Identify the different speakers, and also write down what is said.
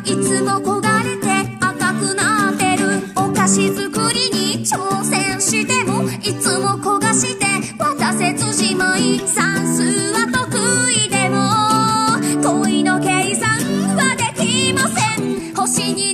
Speaker 1: いつも焦がれて赤くなってる。お菓子作りに挑戦してもいつも焦がして渡せずじまい。算数は得意でも恋の計算はできません。星に